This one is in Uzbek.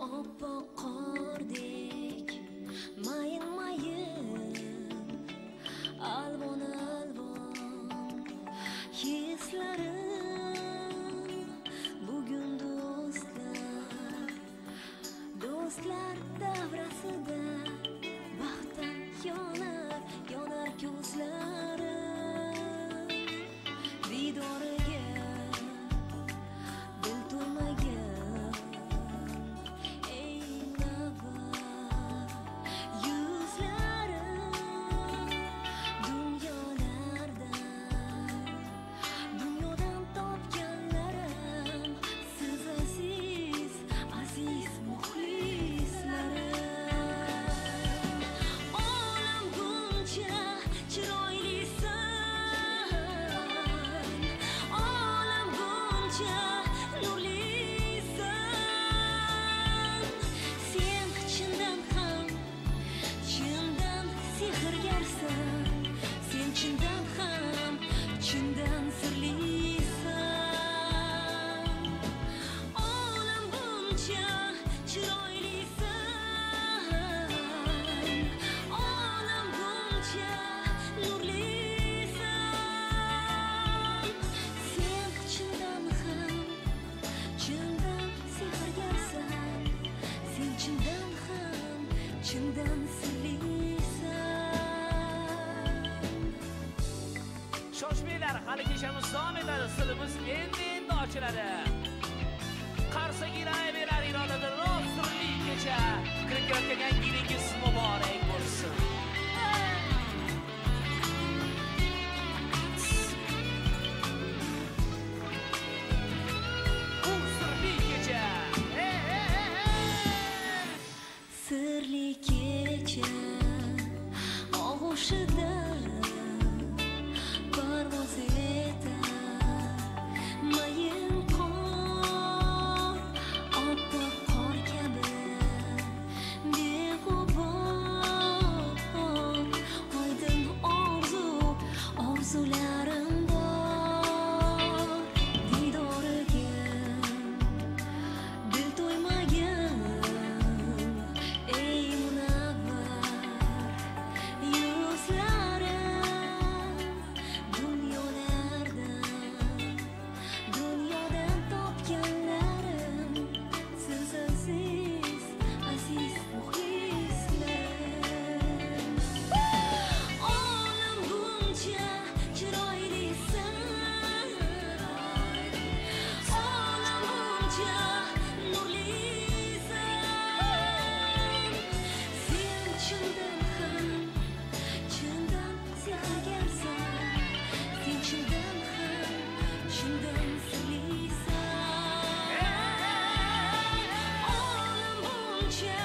oppoq qordek mayin mayin alvon alvon hislarim bugun do'stlar davrasida baxtdan yonar ko'zlarim didoriga dil to'ymagan ey munavvar yuzlarim dunyodan topganlarim siz aziz muxlislarim olam buncha chiroylisan olam buncha nurlisan sen chindan ham chindan sehrgarsan sen chindan ham chindan sirlisan olam buncha chiroylisan olam buncha nurlisan sen chindan ham chindan sehrgarsan sen chindan ham chindan sirlisan. Shoshmanglar, hali kechamiz davom etadi. Silimiz endi ochiladi. Qarsa gilayverar irodada rost sirli kecha. Kirib yangi yilingiz muborak bo'lsin. Bu sirli kecha. Sirli kecha og'ushida parvoz etar mayin qor oppoq qor kabi beg'ubor oydin orzularim bor didoriga dil to'ymagan ey munavvar yuzlarim dunyodan topganlarim siz aziz muxlislarim olam buncha chiroylisan olam buncha nurlisan sen chindan ham chindan sehrgarsan sen chindan ham chindan sirlisan olam buncha